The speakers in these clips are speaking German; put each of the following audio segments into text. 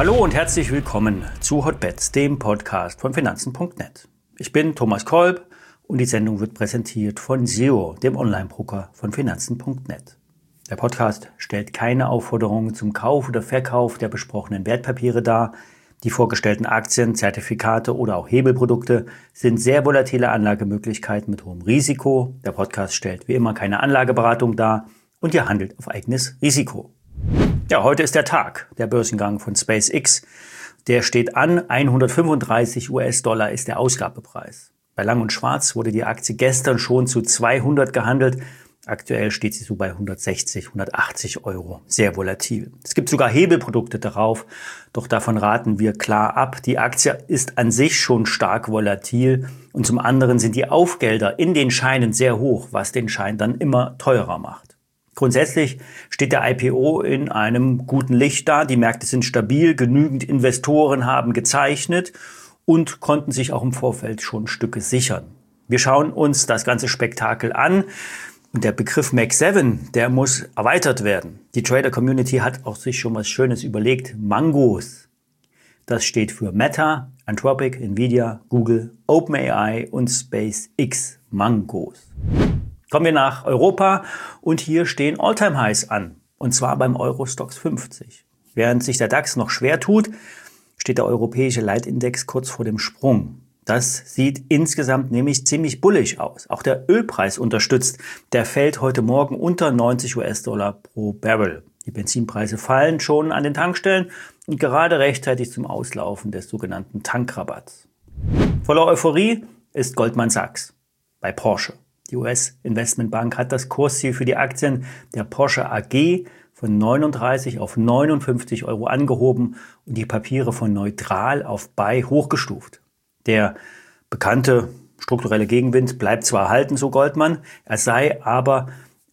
Hallo und herzlich willkommen zu Hotbets, dem Podcast von Finanzen.net. Ich bin Thomas Kolb und die Sendung wird präsentiert von SEO, dem Online-Broker von Finanzen.net. Der Podcast stellt keine Aufforderungen zum Kauf oder Verkauf der besprochenen Wertpapiere dar. Die vorgestellten Aktien, Zertifikate oder auch Hebelprodukte sind sehr volatile Anlagemöglichkeiten mit hohem Risiko. Der Podcast stellt wie immer keine Anlageberatung dar und ihr handelt auf eigenes Risiko. Ja, heute ist der Tag. Der Börsengang von SpaceX, der steht an. 135 US-Dollar ist der Ausgabepreis. Bei Lang und Schwarz wurde die Aktie gestern schon zu 200 gehandelt. Aktuell steht sie so bei 160, 180 Euro. Sehr volatil. Es gibt sogar Hebelprodukte darauf, doch davon raten wir klar ab. Die Aktie ist an sich schon stark volatil und zum anderen sind die Aufgelder in den Scheinen sehr hoch, was den Schein dann immer teurer macht. Grundsätzlich steht der IPO in einem guten Licht da. Die Märkte sind stabil, genügend Investoren haben gezeichnet und konnten sich auch im Vorfeld schon Stücke sichern. Wir schauen uns das ganze Spektakel an. Und der Begriff Mag 7, der muss erweitert werden. Die Trader-Community hat auch sich schon was Schönes überlegt. Mangos. Das steht für Meta, Anthropic, Nvidia, Google, OpenAI und SpaceX. Mangos. Kommen wir nach Europa und hier stehen All-Time-Highs an. Und zwar beim Euro-Stoxx 50. Während sich der DAX noch schwer tut, steht der europäische Leitindex kurz vor dem Sprung. Das sieht insgesamt nämlich ziemlich bullig aus. Auch der Ölpreis unterstützt. Der fällt heute Morgen unter 90 US-Dollar pro Barrel. Die Benzinpreise fallen schon an den Tankstellen und gerade rechtzeitig zum Auslaufen des sogenannten Tankrabatts. Voller Euphorie ist Goldman Sachs bei Porsche. Die US-Investmentbank hat das Kursziel für die Aktien der Porsche AG von 39 auf 59 Euro angehoben und die Papiere von neutral auf buy hochgestuft. Der bekannte strukturelle Gegenwind bleibt zwar erhalten, so Goldman, er sei aber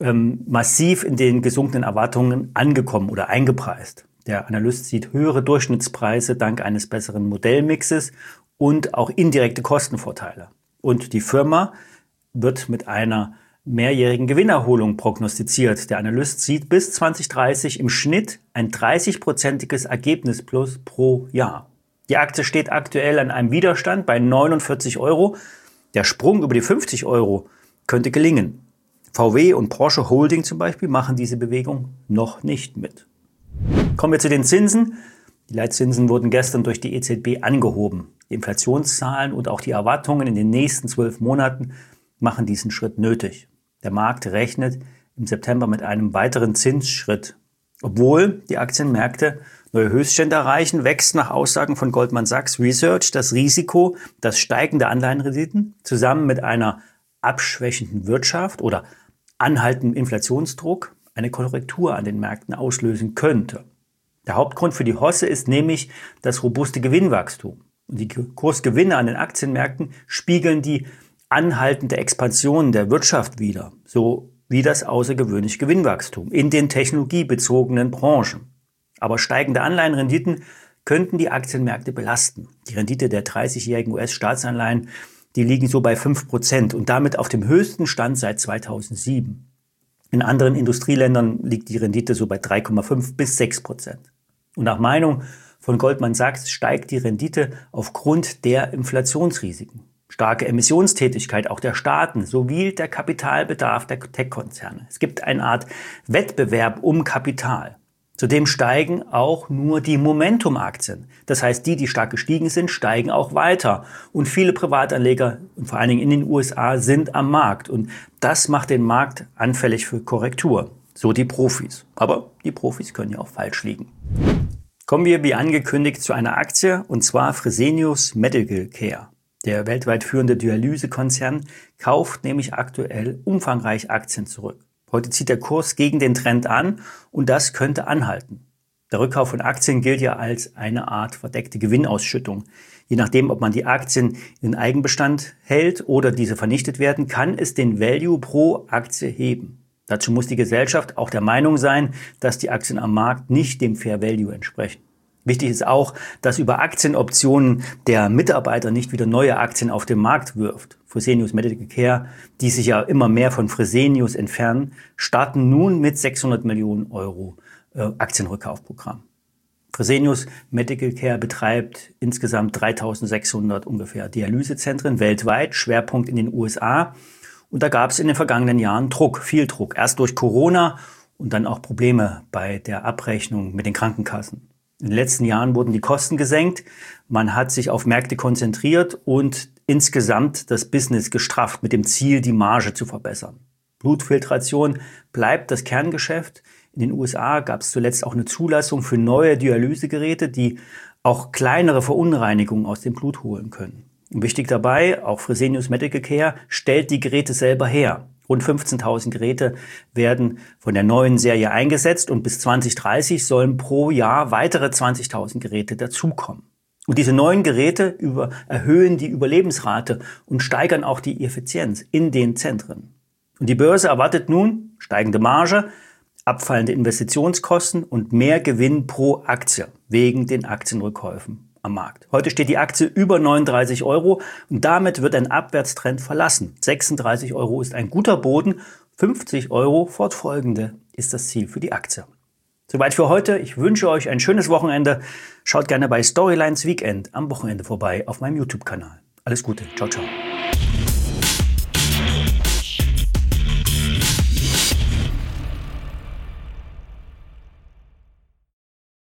massiv in den gesunkenen Erwartungen angekommen oder eingepreist. Der Analyst sieht höhere Durchschnittspreise dank eines besseren Modellmixes und auch indirekte Kostenvorteile. Und die Firma wird mit einer mehrjährigen Gewinnerholung prognostiziert. Der Analyst sieht bis 2030 im Schnitt ein 30-prozentiges Ergebnis plus pro Jahr. Die Aktie steht aktuell an einem Widerstand bei 49 Euro. Der Sprung über die 50 Euro könnte gelingen. VW und Porsche Holding zum Beispiel machen diese Bewegung noch nicht mit. Kommen wir zu den Zinsen. Die Leitzinsen wurden gestern durch die EZB angehoben. Die Inflationszahlen und auch die Erwartungen in den nächsten 12 Monaten machen diesen Schritt nötig. Der Markt rechnet im September mit einem weiteren Zinsschritt. Obwohl die Aktienmärkte neue Höchststände erreichen, wächst nach Aussagen von Goldman Sachs Research das Risiko, dass steigende Anleihenrenditen zusammen mit einer abschwächenden Wirtschaft oder anhaltendem Inflationsdruck eine Korrektur an den Märkten auslösen könnte. Der Hauptgrund für die Hosse ist nämlich das robuste Gewinnwachstum. Und die Kursgewinne an den Aktienmärkten spiegeln die anhaltende Expansion der Wirtschaft wider, so wie das außergewöhnliche Gewinnwachstum in den technologiebezogenen Branchen. Aber steigende Anleihenrenditen könnten die Aktienmärkte belasten. Die Rendite der 30-jährigen US-Staatsanleihen, die liegen so bei 5% und damit auf dem höchsten Stand seit 2007. In anderen Industrieländern liegt die Rendite so bei 3,5 bis 6%. Und nach Meinung von Goldman Sachs steigt die Rendite aufgrund der Inflationsrisiken. Starke Emissionstätigkeit auch der Staaten sowie der Kapitalbedarf der Tech-Konzerne. Es gibt eine Art Wettbewerb um Kapital. Zudem steigen auch nur die Momentum-Aktien. Das heißt, die stark gestiegen sind, steigen auch weiter. Und viele Privatanleger, und vor allen Dingen in den USA, sind am Markt. Und das macht den Markt anfällig für Korrektur. So die Profis. Aber die Profis können ja auch falsch liegen. Kommen wir wie angekündigt zu einer Aktie, und zwar Fresenius Medical Care. Der weltweit führende Dialysekonzern kauft nämlich aktuell umfangreich Aktien zurück. Heute zieht der Kurs gegen den Trend an und das könnte anhalten. Der Rückkauf von Aktien gilt ja als eine Art verdeckte Gewinnausschüttung. Je nachdem, ob man die Aktien in Eigenbestand hält oder diese vernichtet werden, kann es den Value pro Aktie heben. Dazu muss die Gesellschaft auch der Meinung sein, dass die Aktien am Markt nicht dem Fair Value entsprechen. Wichtig ist auch, dass über Aktienoptionen der Mitarbeiter nicht wieder neue Aktien auf den Markt wirft. Fresenius Medical Care, die sich ja immer mehr von Fresenius entfernen, starten nun mit 600 Millionen Euro Aktienrückkaufprogramm. Fresenius Medical Care betreibt insgesamt 3.600 ungefähr Dialysezentren weltweit, Schwerpunkt in den USA. Und da gab es in den vergangenen Jahren viel Druck. Erst durch Corona und dann auch Probleme bei der Abrechnung mit den Krankenkassen. In den letzten Jahren wurden die Kosten gesenkt, man hat sich auf Märkte konzentriert und insgesamt das Business gestrafft mit dem Ziel, die Marge zu verbessern. Blutfiltration bleibt das Kerngeschäft. In den USA gab es zuletzt auch eine Zulassung für neue Dialysegeräte, die auch kleinere Verunreinigungen aus dem Blut holen können. Und wichtig dabei, auch Fresenius Medical Care stellt die Geräte selber her. Rund 15.000 Geräte werden von der neuen Serie eingesetzt und bis 2030 sollen pro Jahr weitere 20.000 Geräte dazukommen. Und diese neuen Geräte erhöhen die Überlebensrate und steigern auch die Effizienz in den Zentren. Und die Börse erwartet nun steigende Marge, abfallende Investitionskosten und mehr Gewinn pro Aktie wegen den Aktienrückkäufen am Markt. Heute steht die Aktie über 39 € und damit wird ein Abwärtstrend verlassen. 36 € ist ein guter Boden, 50 € fortfolgende ist das Ziel für die Aktie. Soweit für heute. Ich wünsche euch ein schönes Wochenende. Schaut gerne bei Storylines Weekend am Wochenende vorbei auf meinem YouTube-Kanal. Alles Gute. Ciao, ciao.